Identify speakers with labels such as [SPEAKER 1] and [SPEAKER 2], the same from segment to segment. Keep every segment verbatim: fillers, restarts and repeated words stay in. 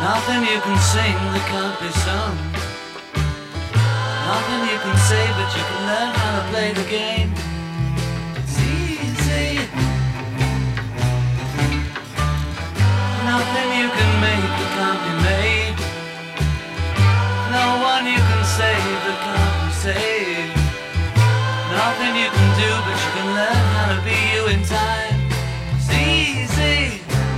[SPEAKER 1] Nothing you can sing that can't be sung. Nothing you can say, but you can learn how to play the game. It's easy. Nothing you can make that can't be made. No one you can save that can't be saved. Nothing you can do, but you can learn how to be you in time. It's easy.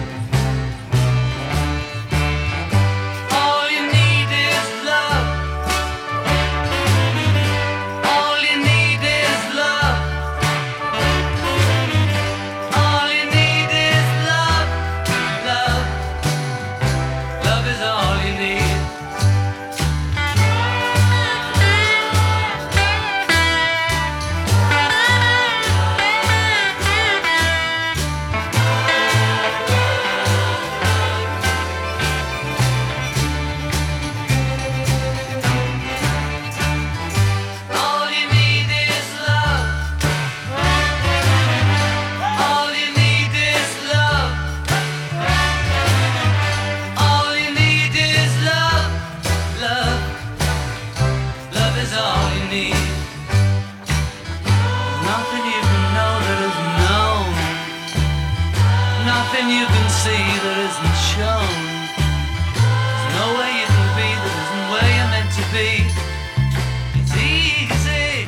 [SPEAKER 1] Nothing you can see that isn't shown. There's no way you can be that isn't where you're meant to be. It's easy.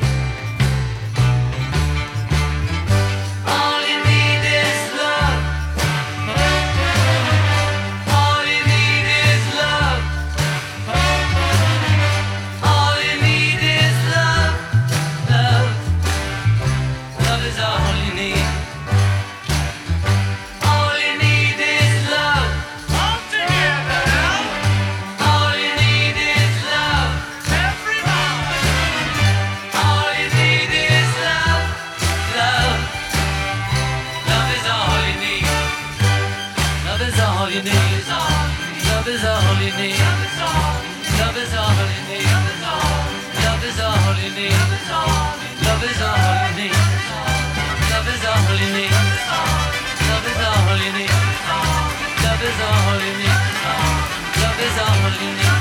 [SPEAKER 1] All you need is love. All you need is love. All you need is love. Love. Love is all you need. All you need is all. Love is all you need. Love is all you need. Love is all you need. Love is all you need. Love is all you need. Love is all you need. Love is all you need. Love is all you need.